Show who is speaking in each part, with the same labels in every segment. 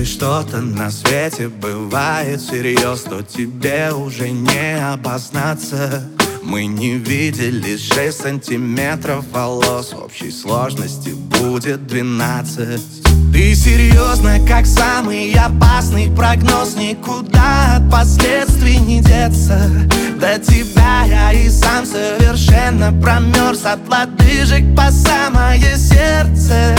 Speaker 1: что-то на свете бывает всерьез, то тебе уже не обознаться. Мы не видели 6 сантиметров волос, в общей сложности будет 12. Ты серьезно, как самый опасный прогноз, никуда от последствий не деться. До тебя я и сам совершенно промерз, от лодыжек по самое сердце.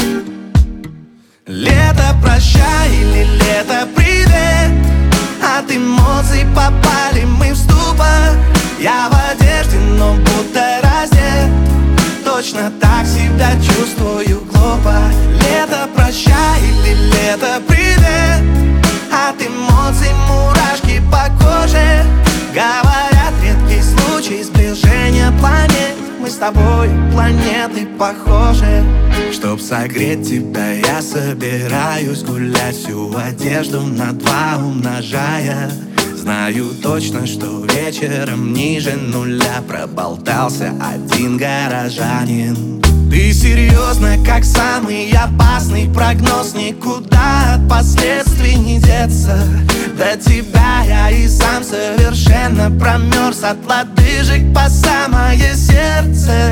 Speaker 1: Лето прощай или лето привет, от эмоций попали мы в ступор. Я в одежде, но будто раздет, точно так себя чувствую глупо. Лето прощай или лето привет, от эмоций мурашки по коже. Говорят, редкий случай сближения планет, мы с тобой планеты похожи. Чтоб согреть тебя, я собираюсь гулять, всю одежду на 2 умножая. Знаю точно, что вечером ниже нуля проболтался один горожанин. Ты серьезно, как самый опасный прогноз, никуда от последствий не деться. До тебя я и сам совершенно промерз, от лодыжек по самое сердце.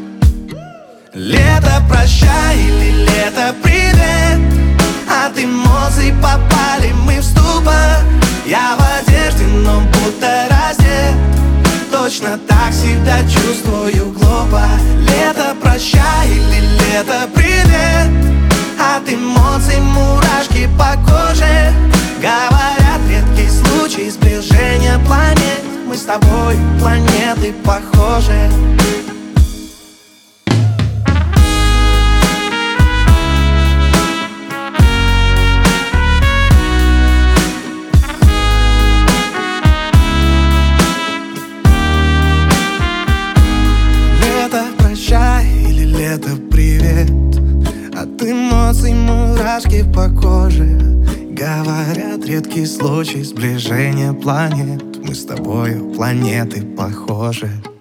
Speaker 1: Лето прощай или лето привет, от эмоций попали мы в ступор. Я в одежде, но будто раздет, точно так себя чувствую глупо. Лето прощай или лето привет, от эмоций мурашки по коже. Говорят, редкий случай сближения планет, мы с тобой планеты похожи. Лето привет, от эмоций мурашки по коже. Говорят, редкий случай сближения планет, мы с тобою планеты похожи.